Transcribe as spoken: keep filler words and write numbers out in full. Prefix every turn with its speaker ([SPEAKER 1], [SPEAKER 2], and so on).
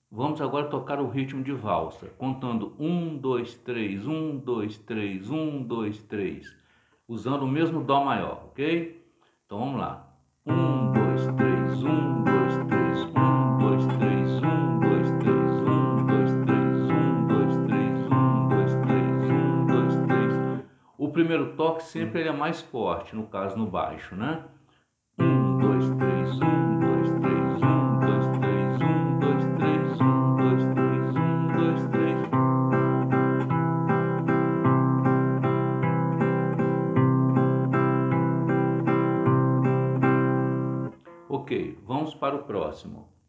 [SPEAKER 1] Vamos agora tocar o ritmo de valsa, contando um, dois, três, um, dois, três, um, dois, três, usando o mesmo dó maior, ok? Então vamos lá. Um, dois, três, um, dois, três, um, dois, três, um, dois, três, um, dois, três, um, dois, três, um, dois, três, um, dois, três. O primeiro toque sempre ele é mais forte, no caso no baixo, né? Um, dois, três, um, dois, três, um, dois, três, um, dois, três, um, dois, três, um, dois, três. Ok, vamos para o próximo.